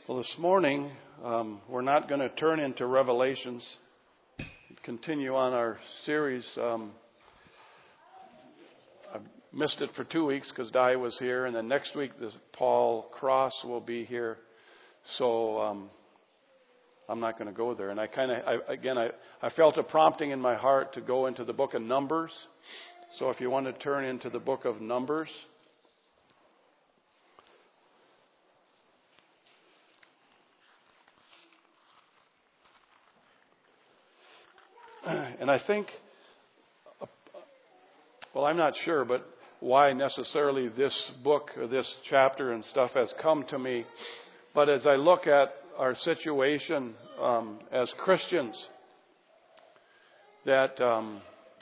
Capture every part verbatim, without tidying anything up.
Well, this morning, um, we're not going to turn into Revelations, continue on our series. Um, I missed it for two weeks because Di was here, and then next week, this Paul Cross will be here. So um, I'm not going to go there. And I kind of, I, again, I, I felt a prompting in my heart to go into the book of Numbers. So if you want to turn into the book of Numbers. And I think, well, I'm not sure, but why necessarily this book or this chapter and stuff has come to me. But as I look at our situation um, as Christians, that um,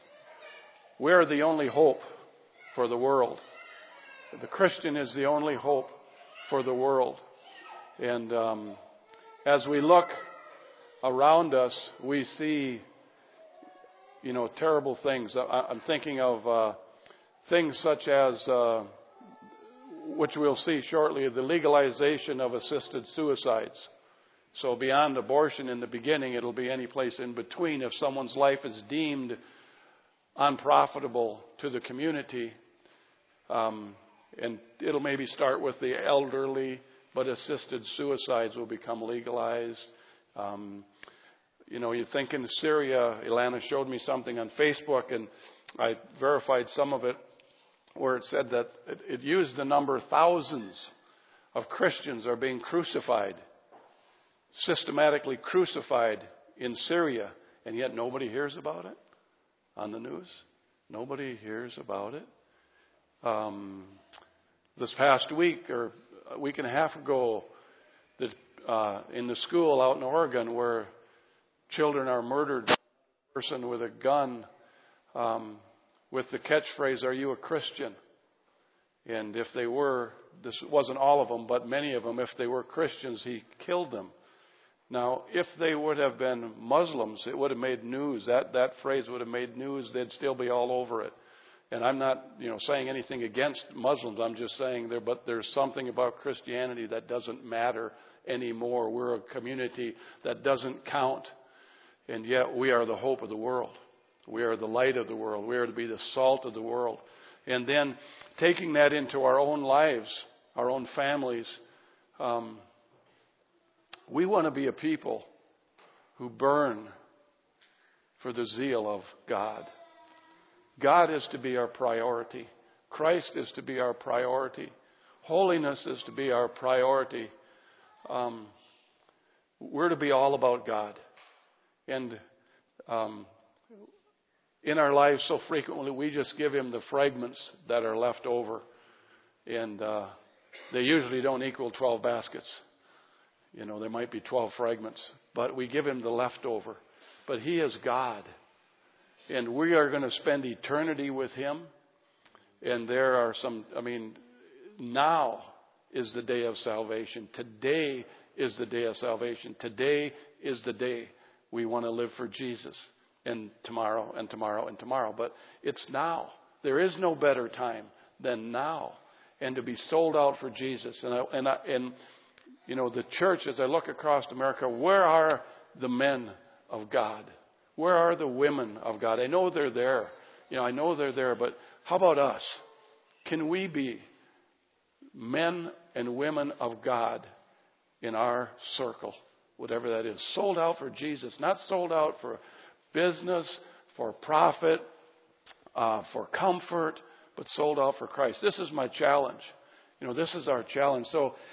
we're the only hope for the world. The Christian is the only hope for the world. And um, as we look around us, we see You know, terrible things. I'm thinking of uh, things such as, uh, which we'll see shortly, the legalization of assisted suicides. So beyond abortion in the beginning, it'll be any place in between. If someone's life is deemed unprofitable to the community, um, and it'll maybe start with the elderly, but assisted suicides will become legalized. Um, You know, you think in Syria, Ilana showed me something on Facebook, and I verified some of it, where it said that it, it used the number thousands of Christians are being crucified, systematically crucified in Syria, and yet nobody hears about it on the news. Nobody hears about it. Um, this past week, or a week and a half ago, that uh, in the school out in Oregon where children are murdered, a person with a gun um, with the catchphrase, "Are you a Christian?" And if they were, this wasn't all of them, but many of them, if they were Christians, he killed them. Now, if they would have been Muslims, it would have made news. That that phrase would have made news. They'd still be all over it. And I'm not, you know, saying anything against Muslims. I'm just saying there, but there's something about Christianity that doesn't matter anymore. We're a community that doesn't count. And yet we are the hope of the world. We are the light of the world. We are to be the salt of the world. And then taking that into our own lives, our own families, um, we want to be a people who burn for the zeal of God. God is to be our priority. Christ is to be our priority. Holiness is to be our priority. Um, we're to be all about God. And um, in our lives, so frequently, we just give him the fragments that are left over. And uh, they usually don't equal twelve baskets. You know, there might be twelve fragments. But we give him the leftover. But he is God. And we are going to spend eternity with him. And there are some, I mean, now is the day of salvation. Today is the day of salvation. Today is the day we want to live for Jesus, and tomorrow and tomorrow and tomorrow. But it's now. There is no better time than now. And to be sold out for Jesus. And, I, and, I, and you know, the church, as I look across America, where are the men of God? Where are the women of God? I know they're there. You know, I know they're there. But how about us? Can we be men and women of God in our circle? Whatever that is, sold out for Jesus, not sold out for business, for profit, uh, for comfort, but sold out for Christ. This is my challenge. You know, this is our challenge. So, uh,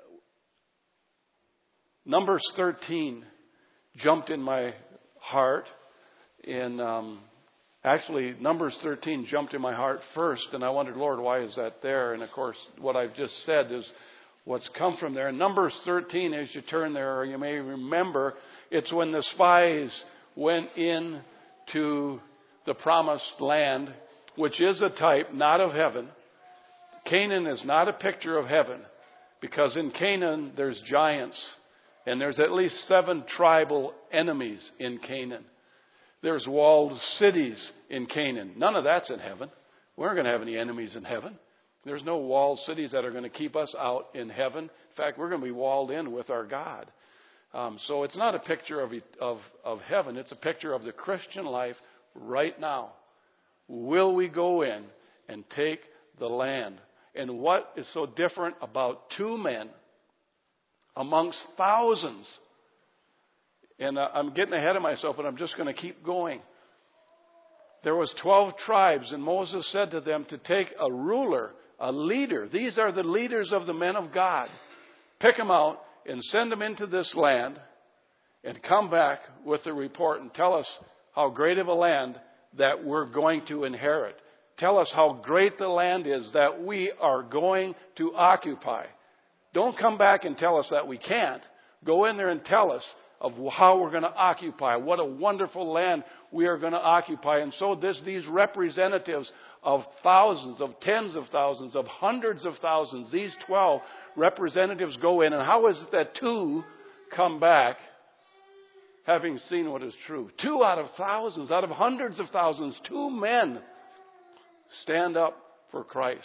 Numbers thirteen jumped in my heart. And um, actually, Numbers thirteen jumped in my heart first, and I wondered, Lord, why is that there? And of course, what I've just said is what's come from there. In Numbers thirteen, as you turn there, or you may remember, it's when the spies went in to the promised land, which is a type not of heaven. Canaan is not a picture of heaven, because in Canaan there's giants, and there's at least seven tribal enemies in Canaan. There's walled cities in Canaan. None of that's in heaven. We aren't going to have any enemies in heaven. There's no walled cities that are going to keep us out in heaven. In fact, we're going to be walled in with our God. Um, so it's not a picture of, of, of heaven. It's a picture of the Christian life right now. Will we go in and take the land? And what is so different about two men amongst thousands? And uh, I'm getting ahead of myself, but I'm just going to keep going. There was twelve tribes, and Moses said to them to take a ruler, a leader. These are the leaders of the men of God. Pick them out and send them into this land and come back with a report and tell us how great of a land that we're going to inherit. Tell us how great the land is that we are going to occupy. Don't come back and tell us that we can't. Go in there and tell us of how we're going to occupy, what a wonderful land we are going to occupy. And so this, these representatives of thousands, of tens of thousands, of hundreds of thousands, these twelve representatives go in. And how is it that two come back having seen what is true? Two out of thousands, out of hundreds of thousands, two men stand up for Christ.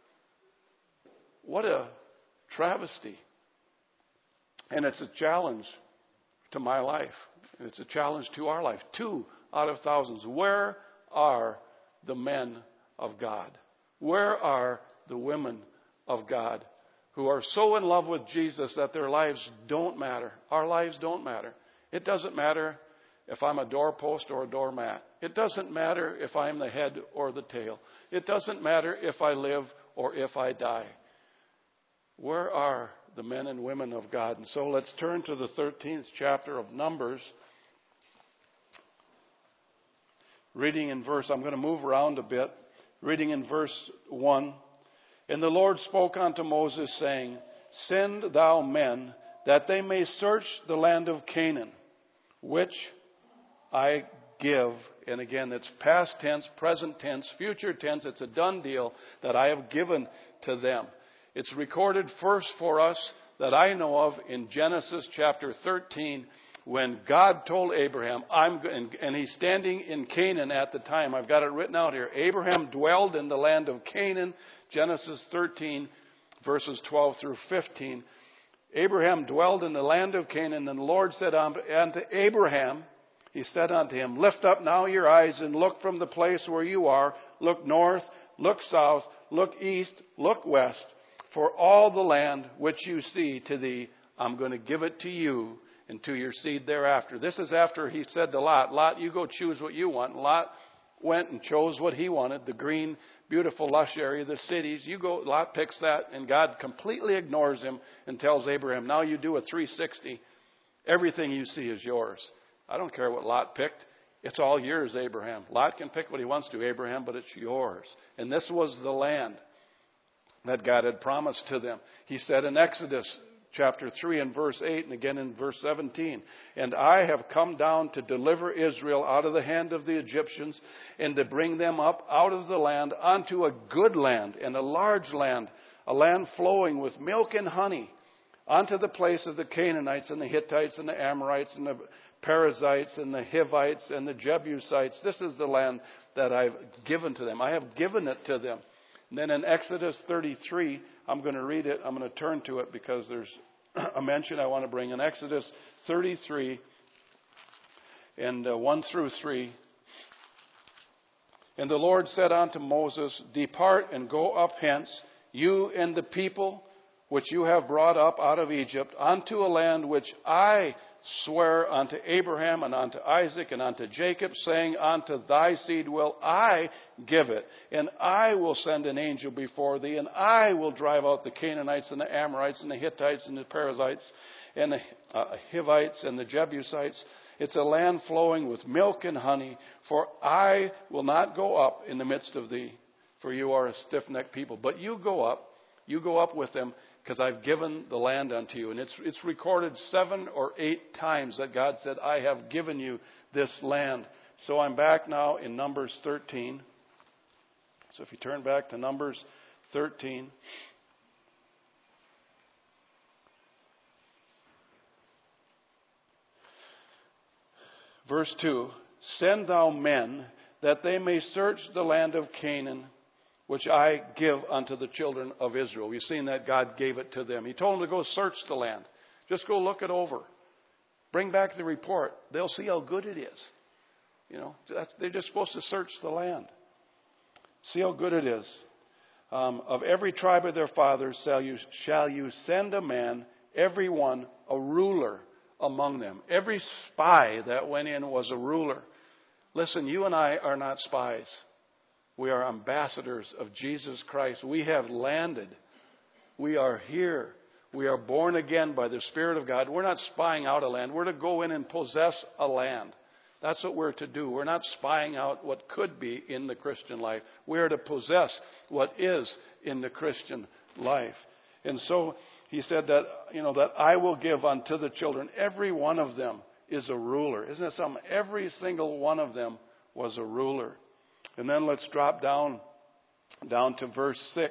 What a travesty. And it's a challenge to my life. It's a challenge to our life. Two out of thousands. Where are the men of God? Where are the women of God who are so in love with Jesus that their lives don't matter? Our lives don't matter. It doesn't matter if I'm a doorpost or a doormat. It doesn't matter if I'm the head or the tail. It doesn't matter if I live or if I die. Where are the men and women of God? And so let's turn to the thirteenth chapter of Numbers. Reading in verse, I'm going to move around a bit. Reading in verse one. And the Lord spoke unto Moses, saying, Send thou men, that they may search the land of Canaan, which I give. And again, it's past tense, present tense, future tense. It's a done deal that I have given to them. It's recorded first for us that I know of in Genesis chapter thirteen, when God told Abraham, I'm, and, and he's standing in Canaan at the time. I've got it written out here. Abraham dwelled in the land of Canaan, Genesis thirteen, verses twelve through fifteen. Abraham dwelled in the land of Canaan, and the Lord said unto Abraham, He said unto him, Lift up now your eyes and look from the place where you are. Look north, look south, look east, look west. For all the land which you see to thee, I'm going to give it to you and to your seed thereafter. This is after he said to Lot, Lot, you go choose what you want. And Lot went and chose what he wanted, the green, beautiful, lush area, the cities. You go, Lot picks that, and God completely ignores him and tells Abraham, now you do a three sixty. Everything you see is yours. I don't care what Lot picked. It's all yours, Abraham. Lot can pick what he wants to, Abraham, but it's yours. And this was the land that God had promised to them. He said in Exodus chapter three and verse eight, and again in verse seventeen, And I have come down to deliver Israel out of the hand of the Egyptians, and to bring them up out of the land unto a good land, and a large land, a land flowing with milk and honey, unto the place of the Canaanites, and the Hittites, and the Amorites, and the Perizzites, and the Hivites, and the Jebusites. This is the land that I've given to them. I have given it to them. And then in Exodus thirty-three, I'm going to read it. I'm going to turn to it because there's a mention I want to bring. In Exodus thirty-three and uh, one through three. And the Lord said unto Moses, Depart and go up hence, you and the people which you have brought up out of Egypt, unto a land which I swear unto Abraham and unto Isaac and unto Jacob, saying, Unto thy seed will I give it, and I will send an angel before thee, and I will drive out the Canaanites and the Amorites and the Hittites and the Perizzites and the uh, Hivites and the Jebusites. It's a land flowing with milk and honey, for I will not go up in the midst of thee, for you are a stiff-necked people. But you go up, you go up with them, because I've given the land unto you. And it's it's recorded seven or eight times that God said, I have given you this land. So I'm back now in Numbers thirteen. So if you turn back to Numbers thirteen. Verse two. Send thou men, that they may search the land of Canaan, which I give unto the children of Israel. We've seen that God gave it to them. He told them to go search the land. Just go look it over. Bring back the report. They'll see how good it is. You know, that's, they're just supposed to search the land. See how good it is. Um, of every tribe of their fathers shall you, shall you send a man, every one a ruler among them. Every spy that went in was a ruler. Listen, you and I are not spies. We are ambassadors of Jesus Christ. We have landed. We are here. We are born again by the Spirit of God. We're not spying out a land. We're to go in and possess a land. That's what we're to do. We're not spying out what could be in the Christian life. We are to possess what is in the Christian life. And so he said that, you know, that I will give unto the children. Every one of them is a ruler. Isn't it something? Every single one of them was a ruler. And then let's drop down, down to verse six.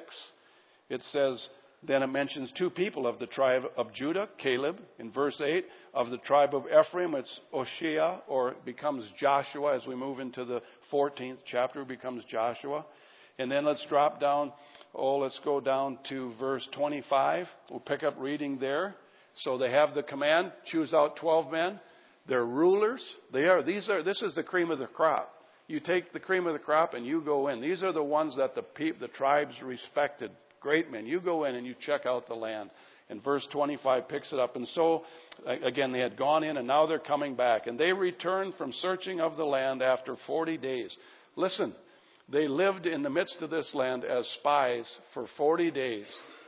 It says, then it mentions two people of the tribe of Judah, Caleb. In verse eight, of the tribe of Ephraim, it's Oshea, or it becomes Joshua. As we move into the fourteenth chapter, it becomes Joshua. And then let's drop down, oh, let's go down to verse twenty-five. We'll pick up reading there. So they have the command, choose out twelve men. They're rulers. They are, these are, this is the cream of the crop. You take the cream of the crop and you go in. These are the ones that the peop, the tribes respected. Great men. You go in and you check out the land. And verse twenty-five picks it up. And so, again, they had gone in and now they're coming back. And they returned from searching of the land after forty days. Listen, they lived in the midst of this land as spies for forty days.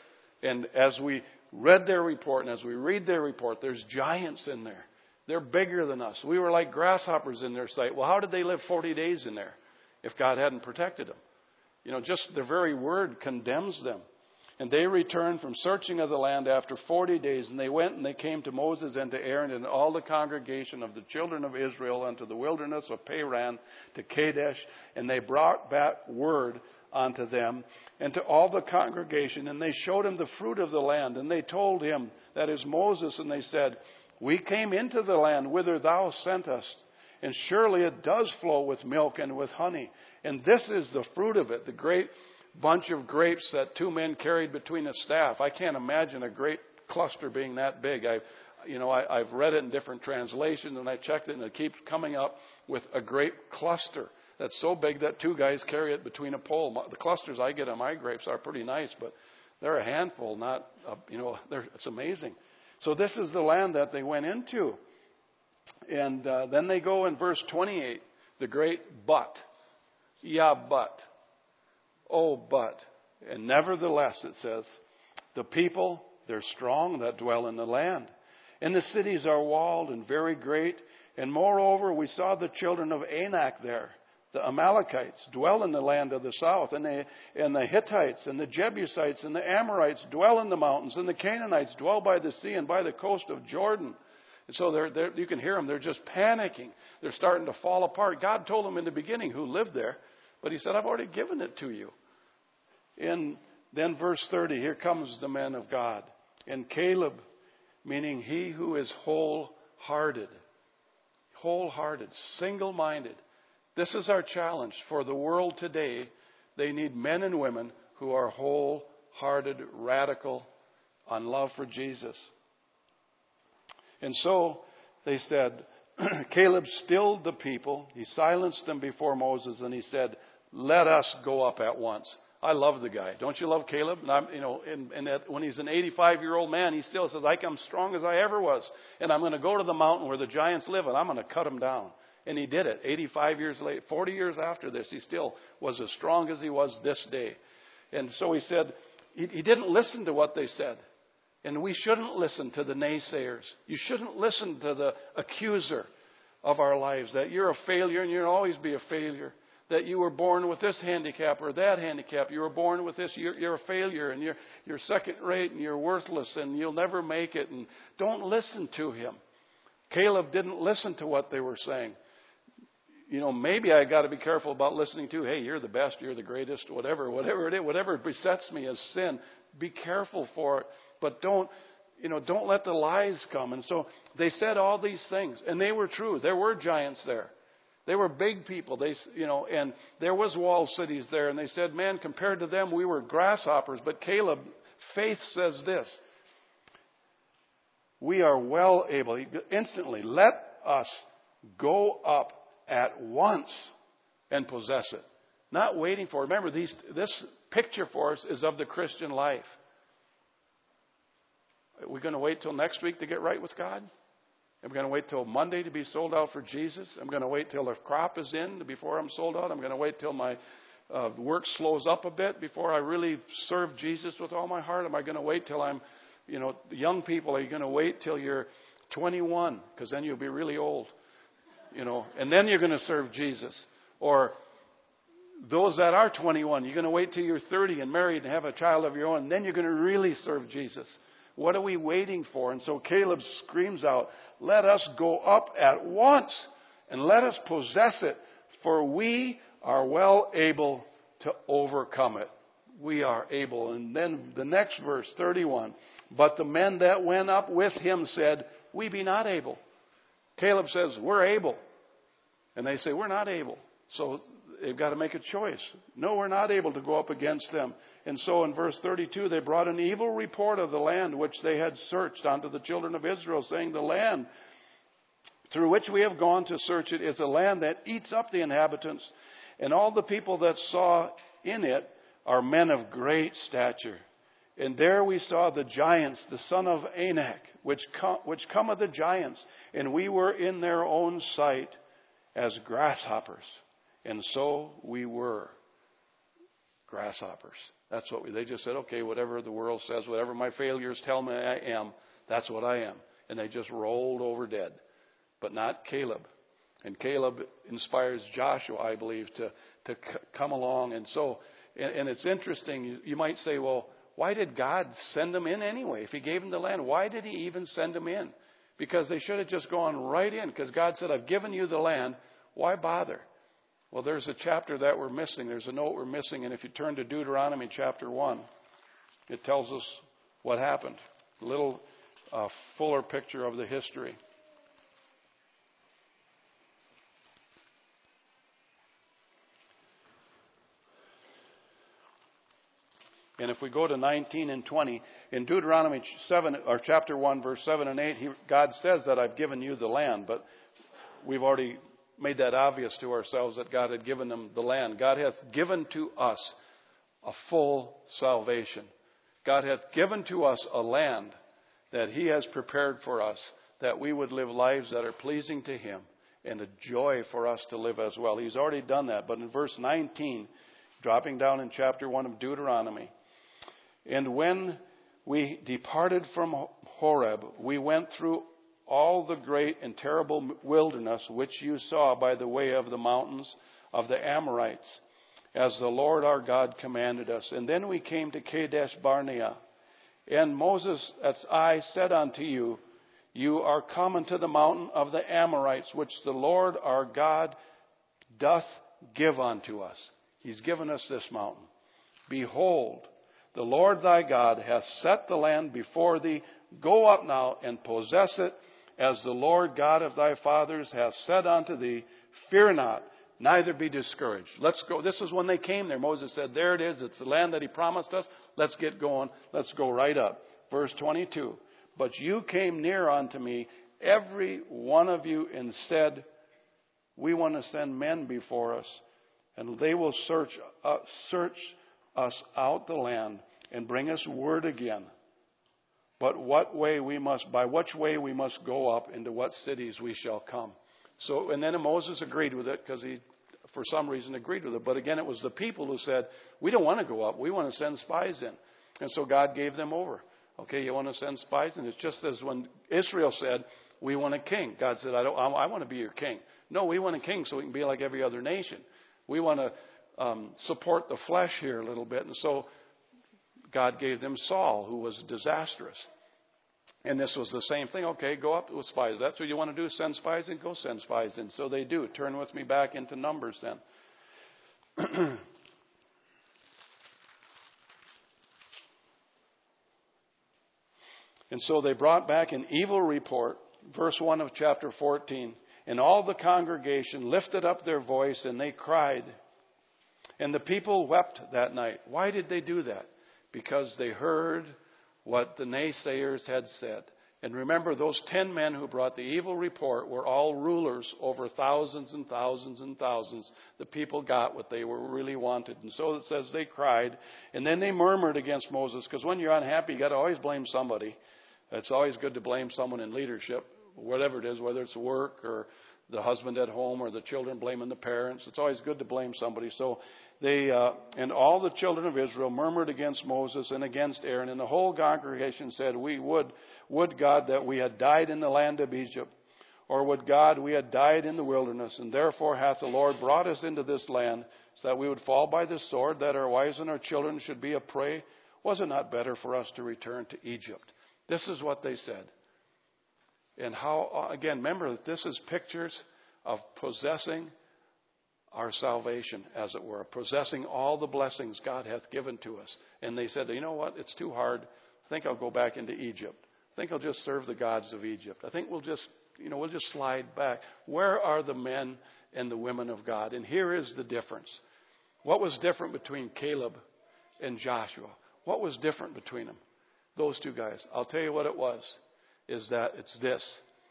And as we read their report and as we read their report, there's giants in there. They're bigger than us. We were like grasshoppers in their sight. Well, how did they live forty days in there if God hadn't protected them? You know, just the very word condemns them. And they returned from searching of the land after forty days. And they went and they came to Moses and to Aaron and all the congregation of the children of Israel unto the wilderness of Paran to Kadesh. And they brought back word unto them and to all the congregation. And they showed him the fruit of the land. And they told him, that is Moses, and they said, we came into the land whither thou sentest. And surely it does flow with milk and with honey. And this is the fruit of it, the great bunch of grapes that two men carried between a staff. I can't imagine a great cluster being that big. I, you know, I, I've read it in different translations, and I checked it, and it keeps coming up with a grape cluster that's so big that two guys carry it between a pole. The clusters I get on my grapes are pretty nice, but they're a handful, not, a, you know, they're, it's amazing. So this is the land that they went into. And uh, then they go in verse twenty-eight, the great but. Yeah, but. Oh, but. And nevertheless, it says, the people, they're strong that dwell in the land. And the cities are walled and very great. And moreover, we saw the children of Anak there. The Amalekites dwell in the land of the south. And the, and the Hittites and the Jebusites and the Amorites dwell in the mountains. And the Canaanites dwell by the sea and by the coast of Jordan. And so they're, they're, you can hear them. They're just panicking. They're starting to fall apart. God told them in the beginning who lived there. But he said, I've already given it to you. And then verse thirty, here comes the man of God. And Caleb, meaning he who is wholehearted. Wholehearted, single-minded. This is our challenge for the world today. They need men and women who are wholehearted, radical, on love for Jesus. And so they said, Caleb stilled the people. He silenced them before Moses, and he said, let us go up at once. I love the guy. Don't you love Caleb? And I'm, you know, and, and that when he's an eighty-five-year-old man, he still says, I'm strong as I ever was. And I'm going to go to the mountain where the giants live, and I'm going to cut them down. And he did it. eighty-five years later, forty years after this, he still was as strong as he was this day. And so he said, he, he didn't listen to what they said. And we shouldn't listen to the naysayers. You shouldn't listen to the accuser of our lives, that you're a failure and you'll always be a failure. That you were born with this handicap or that handicap. You were born with this. You're, you're a failure and you're, you're second rate and you're worthless and you'll never make it. And don't listen to him. Caleb didn't listen to what they were saying. You know, maybe I got to be careful about listening to, hey, you're the best, you're the greatest, whatever, whatever it is, whatever besets me as sin. Be careful for it. But don't, you know, don't let the lies come. And so they said all these things, and they were true. There were giants there. They were big people. They, you know, and there was walled cities there. And they said, man, compared to them, we were grasshoppers. But Caleb, faith says this. We are well able, instantly, let us go up at once and possess it. Not waiting for it. Remember, these, this picture for us is of the Christian life. Are we going to wait till next week to get right with God? Am I going to wait till Monday to be sold out for Jesus? I'm going to wait till the crop is in before I'm sold out. I'm going to wait till my uh, work slows up a bit before I really serve Jesus with all my heart. Am I going to wait till I'm, you know, young people, are you going to wait till you're twenty-one? Because then you'll be really old, you know, and then you're going to serve Jesus. Or those that are twenty-one, you're going to wait till you're thirty and married and have a child of your own. And then you're going to really serve Jesus. What are we waiting for? And so Caleb screams out, let us go up at once and let us possess it, for we are well able to overcome it. We are able. And then the next verse, thirty-one, but the men that went up with him said, we be not able. Caleb says, we're able. And they say, we're not able. So they've got to make a choice. No, we're not able to go up against them. And so in verse thirty-two, they brought an evil report of the land which they had searched unto the children of Israel, saying, the land through which we have gone to search it is a land that eats up the inhabitants, and all the people that saw in it are men of great stature. And there we saw the giants, the son of Anak, which come, which come of the giants, and we were in their own sight as grasshoppers. And so we were grasshoppers. That's what we, they just said, okay, whatever the world says, whatever my failures tell me I am, that's what I am. And they just rolled over dead. But not Caleb. And Caleb inspires Joshua, I believe, to, to c- come along. And so, and, and it's interesting, you, you might say, well, why did God send them in anyway? If he gave them the land, why did he even send them in? Because they should have just gone right in. Because God said, I've given you the land. Why bother? Well, there's a chapter that we're missing. There's a note we're missing. And if you turn to Deuteronomy chapter one, it tells us what happened. A little uh, fuller picture of the history. And if we go to nineteen and twenty, in Deuteronomy seven, or chapter one, verse seven and eight, he, God says that I've given you the land. But we've already made that obvious to ourselves that God had given them the land. God has given to us a full salvation. God hath given to us a land that he has prepared for us, that we would live lives that are pleasing to him and a joy for us to live as well. He's already done that. But in verse nineteen, dropping down in chapter one of Deuteronomy, and when we departed from Horeb, we went through all the great and terrible wilderness which you saw by the way of the mountains of the Amorites, as the Lord our God commanded us. And then we came to Kadesh Barnea. And Moses, as I said unto you, you are come unto the mountain of the Amorites, which the Lord our God doth give unto us. He's given us this mountain. Behold, the Lord thy God hath set the land before thee. Go up now and possess it, as the Lord God of thy fathers hath said unto thee. Fear not, neither be discouraged. Let's go. This is when they came there. Moses said, there it is. It's the land that he promised us. Let's get going. Let's go right up. Verse twenty-two. But you came near unto me, every one of you, and said, we want to send men before us, and they will search, uh, search us out the land and bring us word again. But what way we must, by which way we must go up, into what cities we shall come. So, and then Moses agreed with it, because he, for some reason, agreed with it. But again, it was the people who said, we don't want to go up. We want to send spies in. And so God gave them over. Okay, you want to send spies in? It's just as when Israel said, we want a king. God said, I don't. I want to be your king. No, we want a king so we can be like every other nation. We want to um, support the flesh here a little bit. And so God gave them Saul, who was disastrous. And this was the same thing. Okay, go up with spies. That's what you want to do, send spies in? Go send spies in. So they do. Turn with me back into Numbers then. And so they brought back an evil report, verse one of chapter fourteen. And all the congregation lifted up their voice and they cried. And the people wept that night. Why did they do that? Because they heard what the naysayers had said. And remember, those ten men who brought the evil report were all rulers over thousands and thousands and thousands. The people got what they were really wanted. And so it says they cried. And then they murmured against Moses. Because when you're unhappy, you've got to always blame somebody. It's always good to blame someone in leadership, whatever it is, whether it's work or the husband at home or the children blaming the parents. It's always good to blame somebody. So they, uh, and all the children of Israel murmured against Moses and against Aaron. And the whole congregation said, we would, would God that we had died in the land of Egypt, or would God we had died in the wilderness. And therefore hath the Lord brought us into this land, so that we would fall by the sword, that our wives and our children should be a prey. Was it not better for us to return to Egypt? This is what they said. And how, again, remember that this is pictures of possessing our salvation, as it were, possessing all the blessings God hath given to us. And they said, you know what, it's too hard. I think I'll go back into Egypt. I think I'll just serve the gods of Egypt. I think we'll just, you know, we'll just slide back. Where are the men and the women of God? And here is the difference. What was different between Caleb and Joshua? What was different between them? Those two guys. I'll tell you what it was, is that it's this.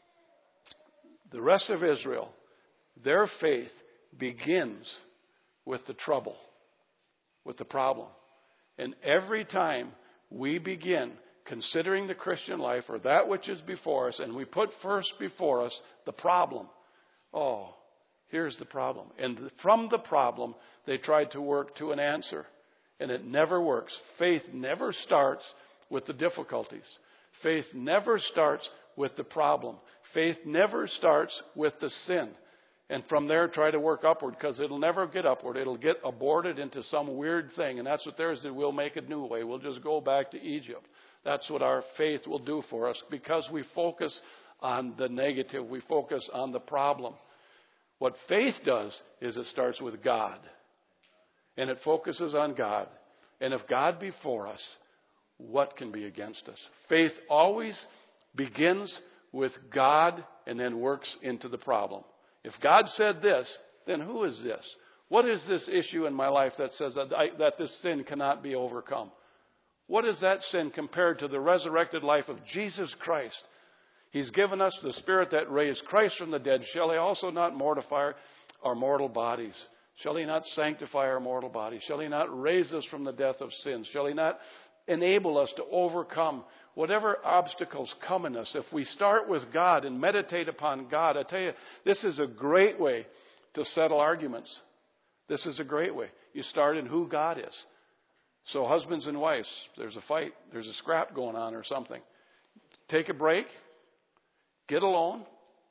The rest of Israel, their faith begins with the trouble, with the problem. And every time we begin considering the Christian life or that which is before us, and we put first before us the problem, oh, here's the problem. And from the problem, they tried to work to an answer. And it never works. Faith never starts with the difficulties. Faith never starts with the problem. Faith never starts with the sin. And from there, try to work upward, because it'll never get upward. It'll get aborted into some weird thing. And that's what theirs did. We'll make a new way. We'll just go back to Egypt. That's what our faith will do for us, because we focus on the negative. We focus on the problem. What faith does is it starts with God. And it focuses on God. And if God be for us, what can be against us? Faith always begins with God and then works into the problem. If God said this, then who is this? What is this issue in my life that says that, I, that this sin cannot be overcome? What is that sin compared to the resurrected life of Jesus Christ? He's given us the Spirit that raised Christ from the dead. Shall He also not mortify our mortal bodies? Shall He not sanctify our mortal bodies? Shall He not raise us from the death of sins? Shall He not enable us to overcome whatever obstacles come in us? If we start with God and meditate upon God, I tell you, this is a great way to settle arguments. This is a great way. You start in who God is. So husbands and wives, there's a fight, there's a scrap going on or something. Take a break, get alone,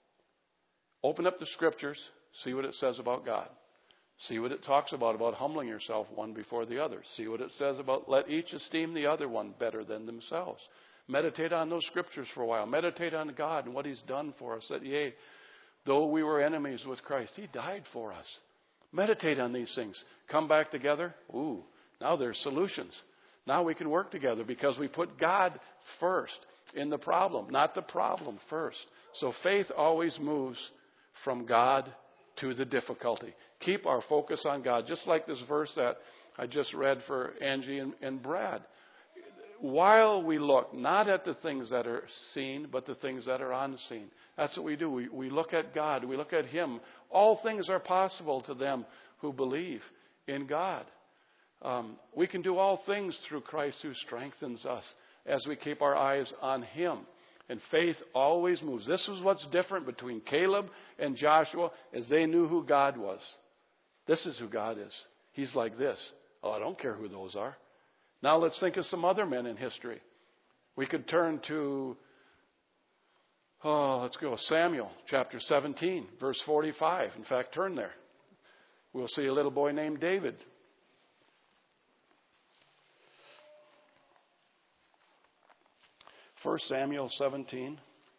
open up the Scriptures, see what it says about God. See what it talks about, about humbling yourself one before the other. See what it says about let each esteem the other one better than themselves. Meditate on those Scriptures for a while. Meditate on God and what He's done for us. That, yea, though we were enemies with Christ, He died for us. Meditate on these things. Come back together. Ooh, now there's solutions. Now we can work together because we put God first in the problem, not the problem first. So faith always moves from God to the difficulty. Keep our focus on God. Just like this verse that I just read for Angie and, and Brad. While we look not at the things that are seen, but the things that are unseen. That's what we do. We, we look at God. We look at Him. All things are possible to them who believe in God. Um, we can do all things through Christ who strengthens us as we keep our eyes on Him. And faith always moves. This is what's different between Caleb and Joshua, as they knew who God was. This is who God is. He's like this. Oh, I don't care who those are. Now let's think of some other men in history. We could turn to, oh, let's go, Samuel chapter seventeen, verse forty-five. In fact, turn there. We'll see a little boy named David. First Samuel seventeen.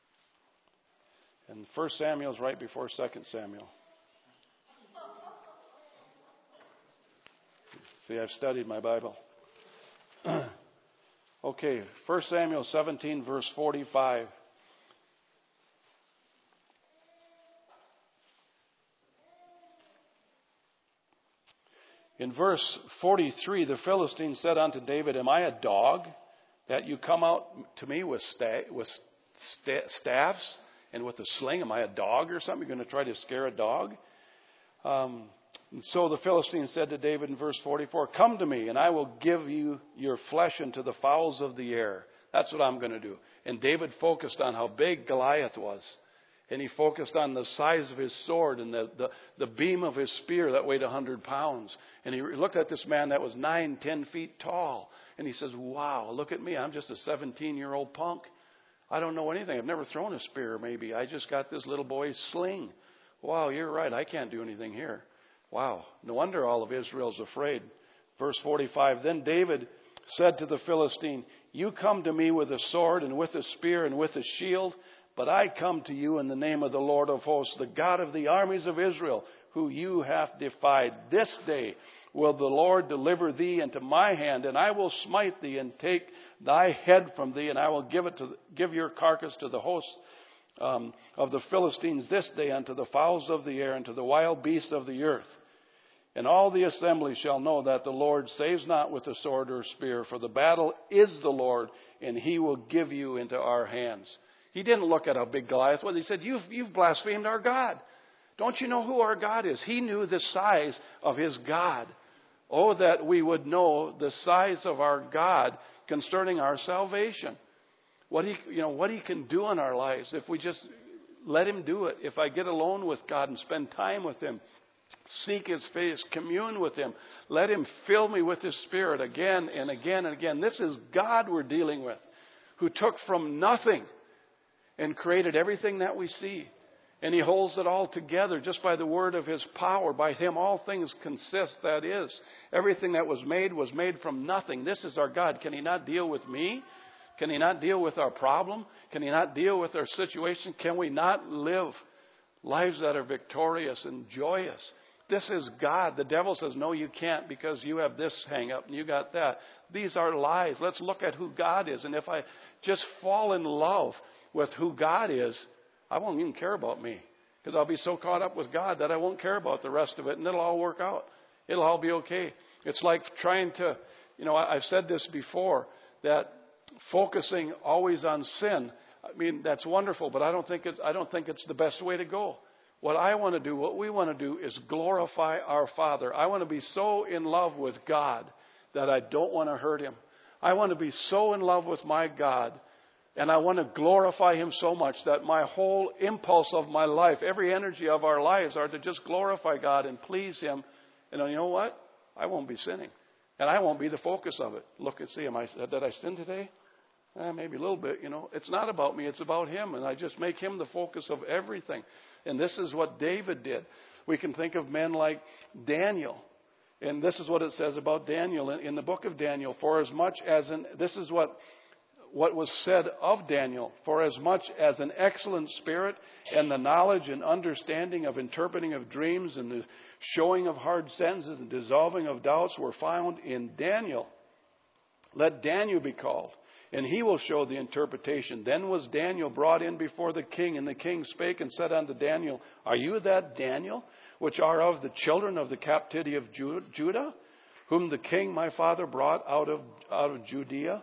And First Samuel is right before Second Samuel. See, I've studied my Bible. Okay, First Samuel seventeen, verse forty-five. In verse forty-three, the Philistine said unto David, Am I a dog that you come out to me with, sta- with sta- staffs and with a sling? Am I a dog or something? You're going to try to scare a dog? Um, and so the Philistine said to David in verse forty-four, Come to me, and I will give you your flesh unto the fowls of the air. That's what I'm going to do. And David focused on how big Goliath was. And he focused on the size of his sword and the, the, the beam of his spear that weighed one hundred pounds. And he looked at this man that was nine, ten feet tall. And he says, wow, look at me. I'm just a seventeen-year-old punk. I don't know anything. I've never thrown a spear, maybe. I just got this little boy's sling. Wow, you're right. I can't do anything here. Wow. No wonder all of Israel's afraid. Verse forty-five, Then David said to the Philistine, You come to me with a sword and with a spear and with a shield, but I come to you in the name of the Lord of hosts, the God of the armies of Israel, who you have defied. This day will the Lord deliver thee into my hand, and I will smite thee and take thy head from thee, and I will give it to give your carcass to the host um, of the Philistines this day unto the fowls of the air and to the wild beasts of the earth. And all the assembly shall know that the Lord saves not with a sword or spear, for the battle is the Lord, and he will give you into our hands. He didn't look at how big Goliath was. He said, you've, you've blasphemed our God. Don't you know who our God is? He knew the size of his God. Oh, that we would know the size of our God concerning our salvation. What he, you know, what he can do in our lives if we just let him do it. If I get alone with God and spend time with him, seek his face, commune with him, let him fill me with his Spirit again and again and again. This is God we're dealing with, who took from nothing and created everything that we see. And he holds it all together just by the word of his power. By him all things consist, that is. Everything that was made was made from nothing. This is our God. Can he not deal with me? Can he not deal with our problem? Can he not deal with our situation? Can we not live lives that are victorious and joyous? This is God. The devil says, no, you can't because you have this hang up and you got that. These are lies. Let's look at who God is. And if I just fall in love with who God is, I won't even care about me, because I'll be so caught up with God that I won't care about the rest of it, and it'll all work out. It'll all be okay. It's like trying to, you know, I've said this before, that focusing always on sin, I mean, that's wonderful, but I don't think it's, I don't think it's the best way to go. What I want to do, what we want to do is glorify our Father. I want to be so in love with God that I don't want to hurt him. I want to be so in love with my God, and I want to glorify him so much that my whole impulse of my life, every energy of our lives are to just glorify God and please him. And you know what? I won't be sinning. And I won't be the focus of it. Look and see, am I, did I sin today? Eh, maybe a little bit, you know. It's not about me, it's about him. And I just make him the focus of everything. And this is what David did. We can think of men like Daniel. And this is what it says about Daniel in, in the book of Daniel. For as much as an, this is what what was said of Daniel, for as much as an excellent spirit and the knowledge and understanding of interpreting of dreams and the showing of hard sentences and dissolving of doubts were found in Daniel. Let Daniel be called, and he will show the interpretation. Then was Daniel brought in before the king, and the king spake and said unto Daniel, Are you that Daniel, which are of the children of the captivity of Judah, whom the king my father brought out of, out of Judea?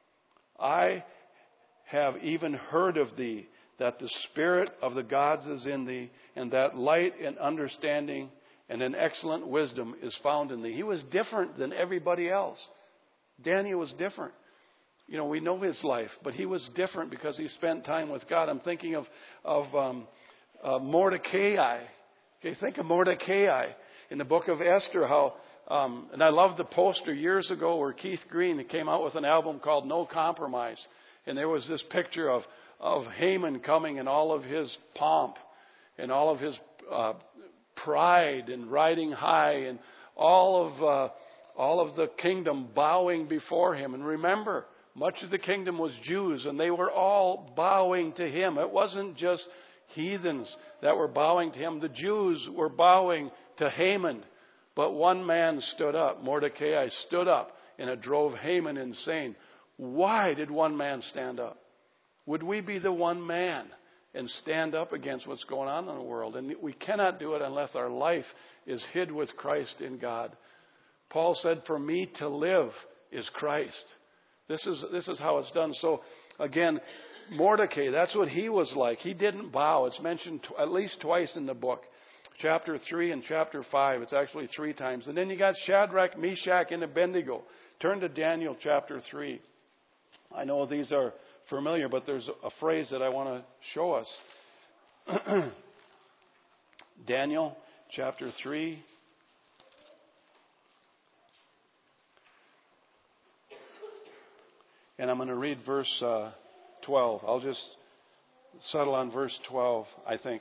I have even heard of thee, that the spirit of the gods is in thee, and that light and understanding and an excellent wisdom is found in thee. He was different than everybody else. Daniel was different. You know, we know his life, but he was different because he spent time with God. I'm thinking of, of um, uh, Mordecai. Okay, think of Mordecai in the book of Esther, how Um, and I love the poster years ago where Keith Green came out with an album called No Compromise. And there was this picture of, of Haman coming in all of his pomp and all of his uh, pride and riding high and all of, uh, all of the kingdom bowing before him. And remember, much of the kingdom was Jews, and they were all bowing to him. It wasn't just heathens that were bowing to him. The Jews were bowing to Haman. But one man stood up. Mordecai stood up, and it drove Haman insane. Why did one man stand up? Would we be the one man and stand up against what's going on in the world? And we cannot do it unless our life is hid with Christ in God. Paul said, for me to live is Christ. This is, this is how it's done. So again, Mordecai, that's what he was like. He didn't bow. It's mentioned t- at least twice in the book. Chapter three and chapter five. It's actually three times. And then you got Shadrach, Meshach, and Abednego. Turn to Daniel chapter three. I know these are familiar, but there's a phrase that I want to show us. Daniel chapter three. And I'm going to read verse uh, twelve. I'll just settle on verse twelve, I think.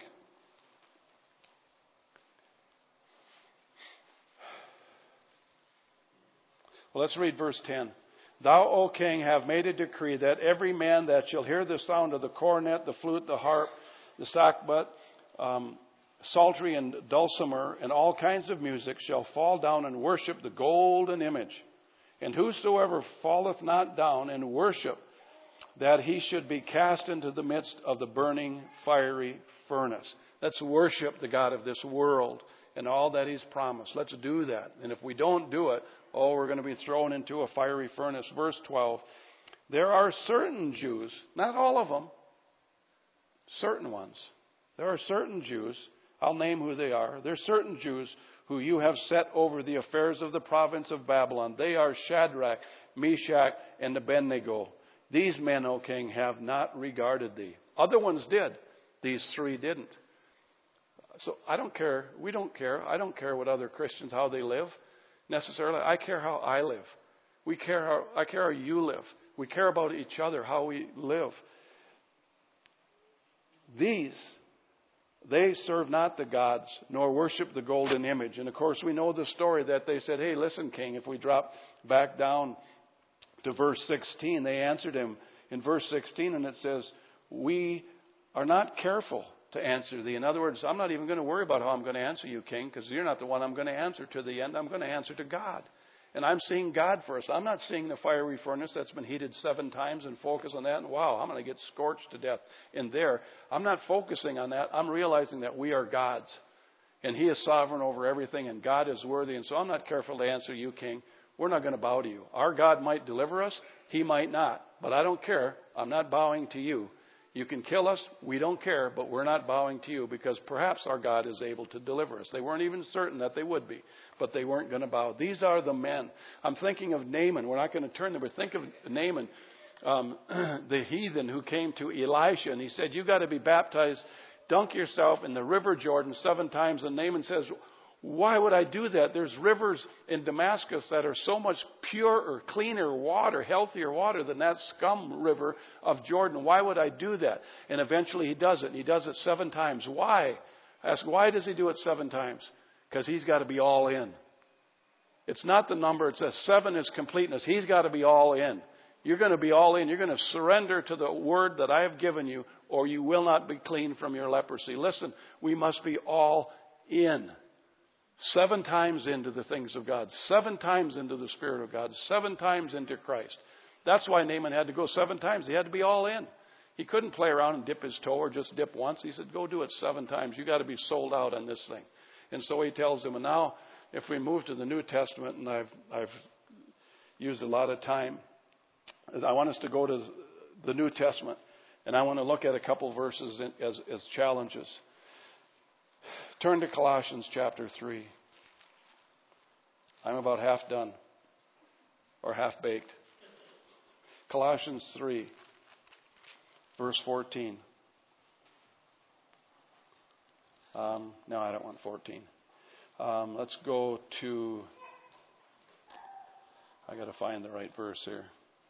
Well, let's read verse ten. Thou, O king, have made a decree that every man that shall hear the sound of the cornet, the flute, the harp, the sackbut, um, psaltery, and dulcimer, and all kinds of music shall fall down and worship the golden image. And whosoever falleth not down and worship, that he should be cast into the midst of the burning fiery furnace. Let's worship the God of this world and all that he's promised. Let's do that. And if we don't do it, oh, we're going to be thrown into a fiery furnace. Verse twelve. There are certain Jews, not all of them, certain ones. There are certain Jews, I'll name who they are. There are certain Jews who you have set over the affairs of the province of Babylon. They are Shadrach, Meshach, and Abednego. These men, O king, have not regarded thee. Other ones did. These three didn't. So I don't care. We don't care. I don't care what other Christians, how they live necessarily. I care how I live. We care how, I care how you live. We care about each other, how we live. These, they serve not the gods, nor worship the golden image. And of course, we know the story that they said, hey, listen, king, if we drop back down to verse sixteen, they answered him in verse sixteen, and it says, we are not careful to answer thee. In other words, I'm not even going to worry about how I'm going to answer you, king, because you're not the one I'm going to answer to the end. I'm going to answer to God. And I'm seeing God first. I'm not seeing the fiery furnace that's been heated seven times and focus on that. And wow, I'm going to get scorched to death in there. I'm not focusing on that. I'm realizing that we are God's. And he is sovereign over everything, and God is worthy. And so I'm not careful to answer you, king. We're not going to bow to you. Our God might deliver us. He might not. But I don't care. I'm not bowing to you. You can kill us. We don't care. But we're not bowing to you because perhaps our God is able to deliver us. They weren't even certain that they would be. But they weren't going to bow. These are the men. I'm thinking of Naaman. We're not going to turn there. But think of Naaman, um, the heathen who came to Elisha. And he said, you've got to be baptized. Dunk yourself in the river Jordan seven times. And Naaman says, why would I do that? There's rivers in Damascus that are so much purer, cleaner water, healthier water than that scum river of Jordan. Why would I do that? And eventually he does it. And he does it seven times. Why? I ask, why does he do it seven times? Because he's got to be all in. It's not the number. It says seven is completeness. He's got to be all in. You're going to be all in. You're going to surrender to the word that I have given you, or you will not be clean from your leprosy. Listen, we must be all in. Seven times into the things of God. Seven times into the Spirit of God. Seven times into Christ. That's why Naaman had to go seven times. He had to be all in. He couldn't play around and dip his toe or just dip once. He said, go do it seven times. You got to be sold out on this thing. And so he tells them, and now if we move to the New Testament, and I've, I've used a lot of time, I want us to go to the New Testament. And I want to look at a couple verses in, as, as challenges. Turn to Colossians chapter three. I'm about half done. Or half baked. Colossians three, verse fourteen. Um, no, I don't want fourteen. Um, let's go to... I got to find the right verse here.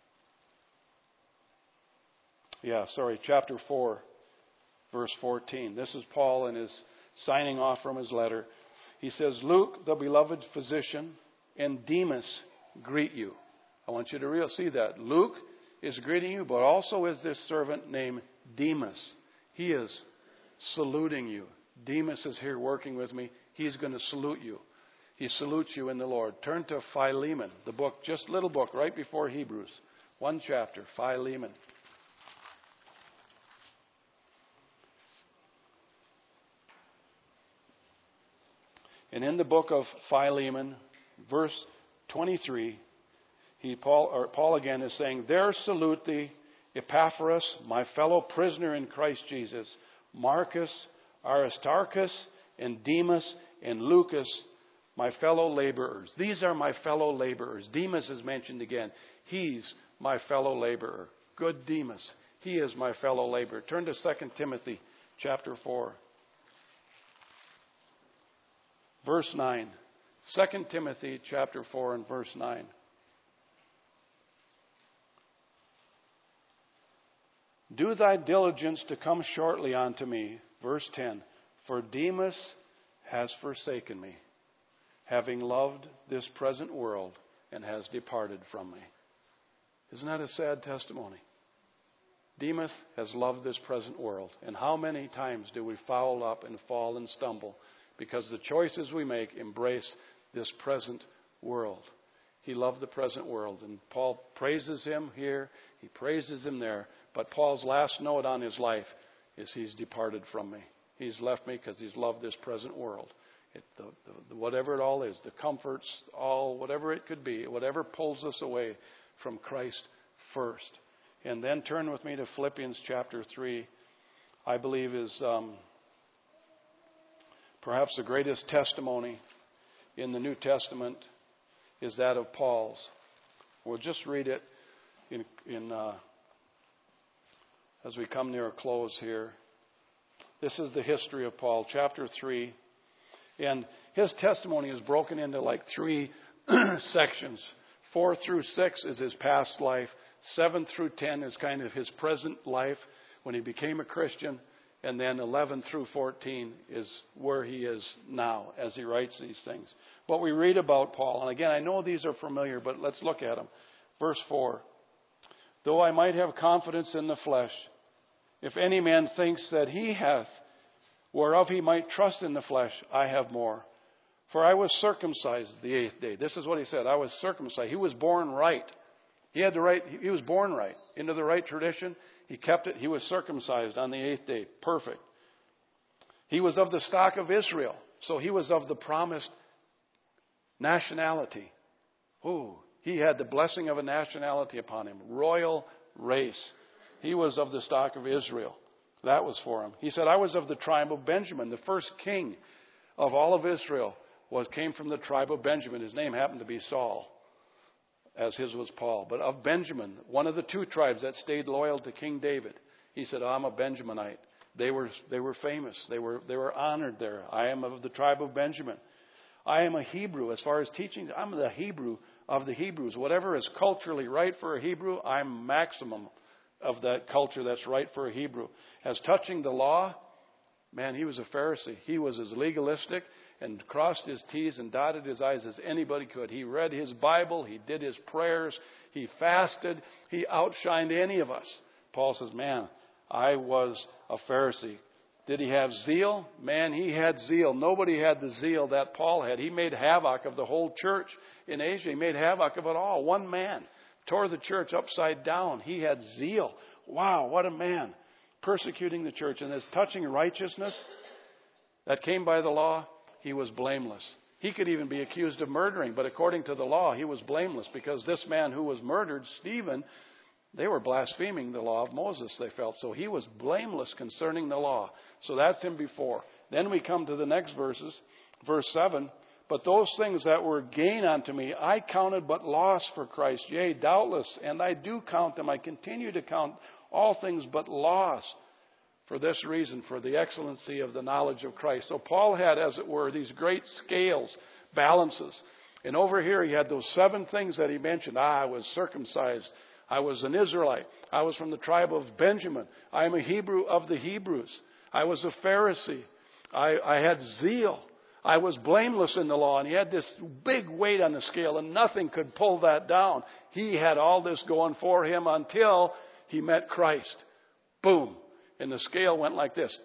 Yeah, sorry, chapter four, verse fourteen. This is Paul in his signing off from his letter. He says, Luke, the beloved physician, and Demas greet you. I want you to real see that. Luke is greeting you, but also is this servant named Demas. He is saluting you. Demas is here working with me. He's going to salute you. He salutes you in the Lord. Turn to Philemon, the book, just little book, right before Hebrews. One chapter, Philemon. And in the book of Philemon, verse twenty-three, he, Paul, or Paul again is saying, there salute thee, Epaphras, my fellow prisoner in Christ Jesus, Marcus, Aristarchus, and Demas, and Lucas, my fellow laborers. These are my fellow laborers. Demas is mentioned again. He's my fellow laborer. Good Demas. He is my fellow laborer. Turn to Second Timothy chapter four. Verse nine. Second Timothy chapter four and verse nine. Do thy diligence to come shortly unto me. Verse ten. For Demas has forsaken me, having loved this present world, and has departed from me. Isn't that a sad testimony? Demas has loved this present world. And how many times do we foul up and fall and stumble because the choices we make embrace this present world? He loved the present world. And Paul praises him here. He praises him there. But Paul's last note on his life is he's departed from me. He's left me because he's loved this present world. It, the, the, whatever it all is, the comforts, all, whatever it could be, whatever pulls us away from Christ first. And then turn with me to Philippians chapter three. I believe is um, perhaps the greatest testimony in the New Testament is that of Paul's. We'll just read it in, in uh, as we come near a close here. This is the history of Paul, chapter three. And his testimony is broken into like three sections. Four through six is his past life. Seven through ten is kind of his present life when he became a Christian. And then eleven through fourteen is where he is now as he writes these things. What we read about Paul, and again, I know these are familiar, but let's look at them. Verse four. Though I might have confidence in the flesh, if any man thinks that he hath, whereof he might trust in the flesh, I have more. For I was circumcised the eighth day. This is what he said. I was circumcised. He was born right. He had the right. He was born right into the right tradition. He kept it. He was circumcised on the eighth day. Perfect. He was of the stock of Israel. So he was of the promised nationality. Oh, he had the blessing of a nationality upon him. Royal race. He was of the stock of Israel. That was for him. He said, I was of the tribe of Benjamin. The first king of all of Israel was came from the tribe of Benjamin. His name happened to be Saul, as his was Paul. But of Benjamin, one of the two tribes that stayed loyal to King David. He said, I'm a Benjaminite. They were they were famous. They were they were honored there. I am of the tribe of Benjamin. I am a Hebrew. As far as teaching, I'm the Hebrew of the Hebrews. Whatever is culturally right for a Hebrew, I'm maximum of that culture that's right for a Hebrew. As touching the law, man, he was a Pharisee. He was as legalistic and crossed his T's and dotted his I's as anybody could. He read his Bible. He did his prayers. He fasted. He outshined any of us. Paul says, man, I was a Pharisee. Did he have zeal? Man, he had zeal. Nobody had the zeal that Paul had. He made havoc of the whole church in Asia. He made havoc of it all. One man tore the church upside down. He had zeal. Wow, what a man. Persecuting the church. And as touching righteousness that came by the law, he was blameless. He could even be accused of murdering, but according to the law, he was blameless because this man who was murdered, Stephen, they were blaspheming the law of Moses, they felt. So he was blameless concerning the law. So that's him before. Then we come to the next verses. Verse seven. But those things that were gain unto me, I counted but loss for Christ. Yea, doubtless, and I do count them. I continue to count all things but loss for this reason, for the excellency of the knowledge of Christ. So Paul had, as it were, these great scales, balances. And over here he had those seven things that he mentioned. Ah, I was circumcised. I was an Israelite. I was from the tribe of Benjamin. I am a Hebrew of the Hebrews. I was a Pharisee. I, I had zeal. I was blameless in the law. And he had this big weight on the scale, and nothing could pull that down. He had all this going for him until he met Christ. Boom. And the scale went like this.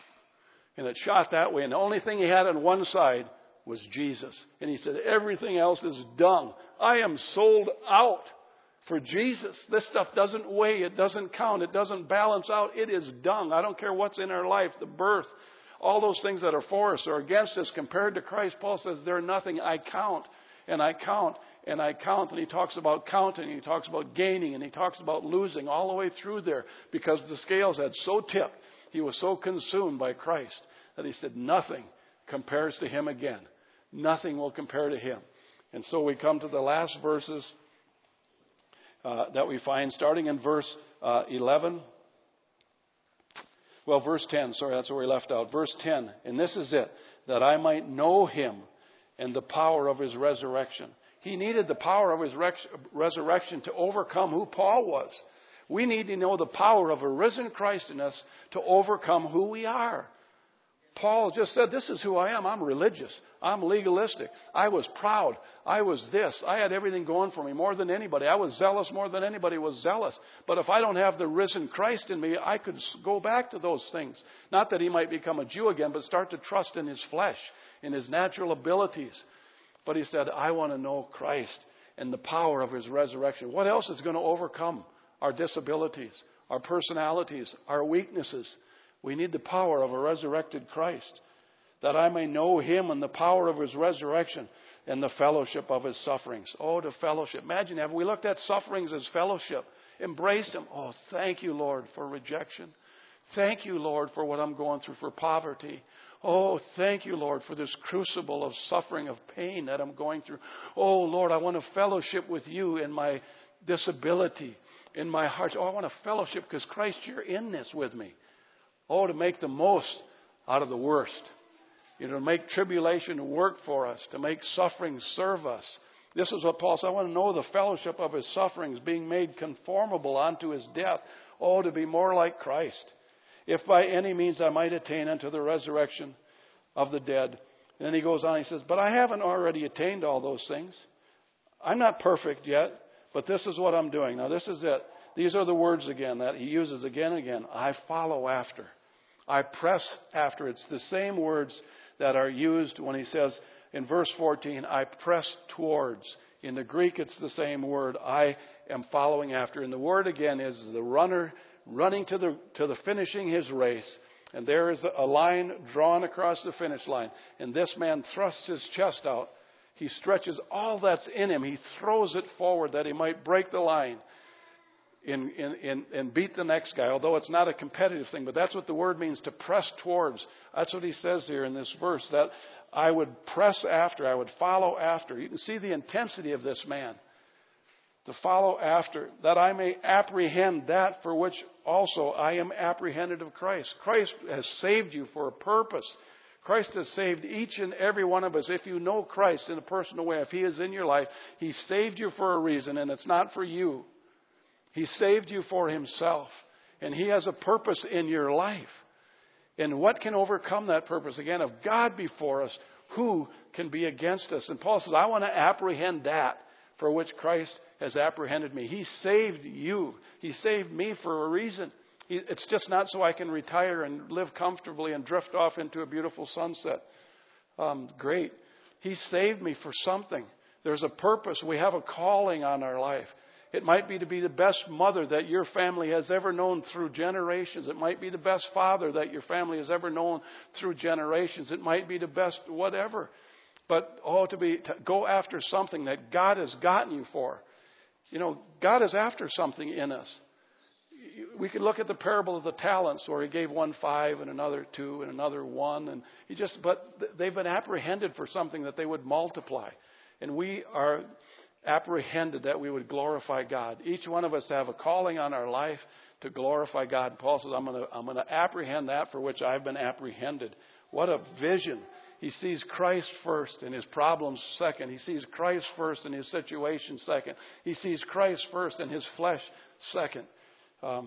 And it shot that way. And the only thing he had on one side was Jesus. And he said, everything else is dung. I am sold out for Jesus. This stuff doesn't weigh. It doesn't count. It doesn't balance out. It is dung. I don't care what's in our life, the birth, all those things that are for us or against us compared to Christ. Paul says, they're nothing. I count and I count and I count. And he talks about counting, and he talks about gaining, and he talks about losing all the way through there because the scales had so tipped. He was so consumed by Christ that he said nothing compares to him again. Nothing will compare to him. And so we come to the last verses uh, that we find, starting in verse uh, eleven. Well, verse ten, sorry, that's where we left out. Verse ten, and this is it, that I might know him and the power of his resurrection. He needed the power of his res- resurrection to overcome who Paul was. We need to know the power of a risen Christ in us to overcome who we are. Paul just said, this is who I am. I'm religious. I'm legalistic. I was proud. I was this. I had everything going for me more than anybody. I was zealous more than anybody was zealous. But if I don't have the risen Christ in me, I could go back to those things. Not that he might become a Jew again, but start to trust in his flesh, in his natural abilities. But he said, I want to know Christ and the power of his resurrection. What else is going to overcome our disabilities, our personalities, our weaknesses? We need the power of a resurrected Christ, that I may know him and the power of his resurrection and the fellowship of his sufferings. Oh, the fellowship. Imagine, have we looked at sufferings as fellowship? Embraced them. Oh, thank you, Lord, for rejection. Thank you, Lord, for what I'm going through, for poverty. Oh, thank you, Lord, for this crucible of suffering, of pain that I'm going through. Oh, Lord, I want to fellowship with you in my disability, in my heart. Oh, I want to fellowship because, Christ, you're in this with me. Oh, to make the most out of the worst. You know, to make tribulation work for us, to make suffering serve us. This is what Paul said. I want to know the fellowship of his sufferings, being made conformable unto his death. Oh, to be more like Christ. If by any means I might attain unto the resurrection of the dead. And then he goes on, he says, but I haven't already attained all those things. I'm not perfect yet, but this is what I'm doing. Now, this is it. These are the words again that he uses again and again. I follow after. I press after. It's the same words that are used when he says in verse fourteen, I press towards. In the Greek, it's the same word. I am following after. And the word again is the runner running to the to the finishing his race. And there is a line drawn across the finish line. And this man thrusts his chest out. He stretches all that's in him. He throws it forward that he might break the line. In, in, in, and beat the next guy, although it's not a competitive thing. But that's what the word means, to press towards. That's what he says here in this verse, that I would press after, I would follow after. You can see the intensity of this man. To follow after, that I may apprehend that for which also I am apprehended of Christ. Christ has saved you for a purpose. Christ has saved each and every one of us. If you know Christ in a personal way, if he is in your life, he saved you for a reason, and it's not for you. He saved you for himself. And he has a purpose in your life. And what can overcome that purpose? Again, if God be for us, who can be against us? And Paul says, I want to apprehend that for which Christ has apprehended me. He saved you. He saved me for a reason. He, it's just not so I can retire and live comfortably and drift off into a beautiful sunset. Um, great. He saved me for something. There's a purpose. We have a calling on our life. It might be to be the best mother that your family has ever known through generations. It might be the best father that your family has ever known through generations. It might be the best whatever. But, oh, to be to go after something that God has gotten you for. You know, God is after something in us. We could look at the parable of the talents where he gave one five and another two and another one. And he just, but they've been apprehended for something that they would multiply. And we are apprehended that we would glorify God. Each one of us have a calling on our life to glorify God. Paul says, I'm going to, I'm going to apprehend that for which I've been apprehended. What a vision. He sees Christ first and his problems second. He sees Christ first and his situation second. He sees Christ first and his flesh second. Um,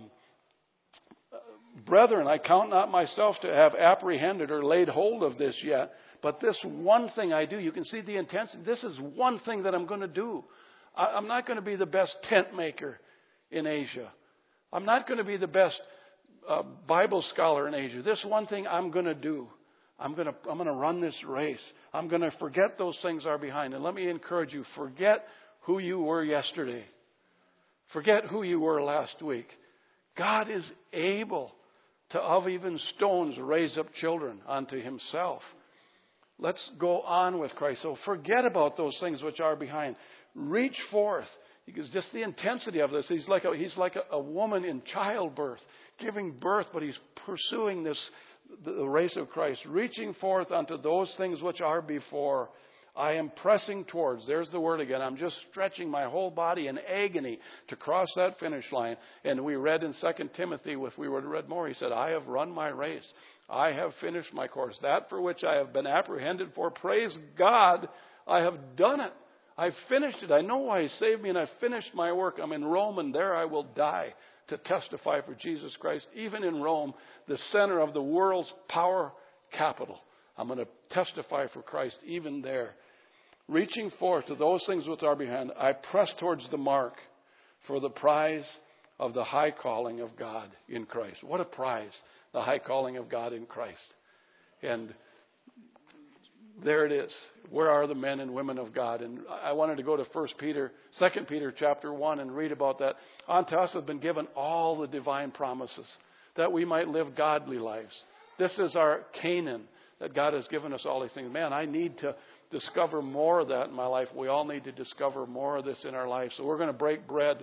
Brethren, I count not myself to have apprehended or laid hold of this yet. But this one thing I do, you can see the intensity. This is one thing that I'm going to do. I, I'm not going to be the best tent maker in Asia. I'm not going to be the best uh, Bible scholar in Asia. This one thing I'm going to do. I'm going to I'm going to run this race. I'm going to forget those things are behind. And let me encourage you, forget who you were yesterday. Forget who you were last week. God is able to, of even stones, raise up children unto himself. Let's go on with Christ. So forget about those things which are behind. reach forth. Because just the intensity of this, he's like a, he's like a, a woman in childbirth, giving birth, but he's pursuing this, the, the race of Christ, reaching forth unto those things which are before. I am pressing towards. There's the word again. I'm just stretching my whole body in agony to cross that finish line. And we read in Second Timothy, if we would have read more, he said, I have run my race. I have finished my course. That for which I have been apprehended for. Praise God, I have done it. I've finished it. I know why he saved me, and I've finished my work. I'm in Rome, and there I will die to testify for Jesus Christ. Even in Rome, the center of the world's power capital. I'm going to testify for Christ even there. Reaching forth to those things which are behind, I press towards the mark for the prize of the high calling of God in Christ. What a prize, the high calling of God in Christ. And there it is. Where are the men and women of God? And I wanted to go to First Peter, Second Peter chapter one and read about that. Unto us have been given all the divine promises that we might live godly lives. This is our Canaan, that God has given us all these things. Man, I need to discover more of that in my life. We all need to discover more of this in our life. So we're going to break bread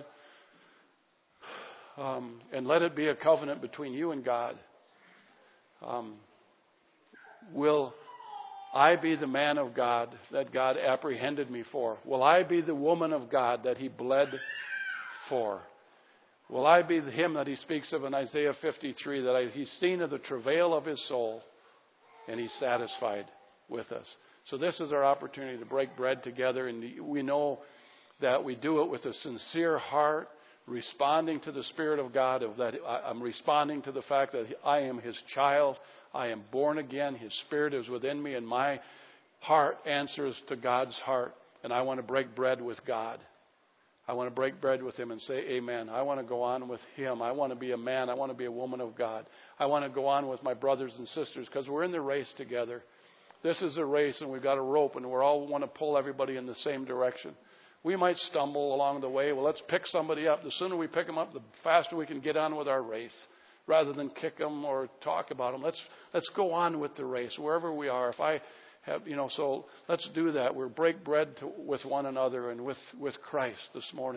um, and let it be a covenant between you and God. Um, will I be the man of God that God apprehended me for? Will I be the woman of God that he bled for? Will I be him that he speaks of in Isaiah fifty-three, that I, he's seen of the travail of his soul and he's satisfied with us? So this is our opportunity to break bread together, and we know that we do it with a sincere heart, responding to the Spirit of God, of that I'm responding to the fact that I am his child. I am born again. His Spirit is within me, and my heart answers to God's heart. And I want to break bread with God. I want to break bread with him and say, amen. I want to go on with him. I want to be a man. I want to be a woman of God. I want to go on with my brothers and sisters, because we're in the race together. This is a race, and we've got a rope, and we all want to pull everybody in the same direction. We might stumble along the way. Well, let's pick somebody up. The sooner we pick them up, the faster we can get on with our race, rather than kick them or talk about them. Let's let's go on with the race wherever we are. If I have, you know, so let's do that. We'll break bread to, with one another and with, with Christ this morning.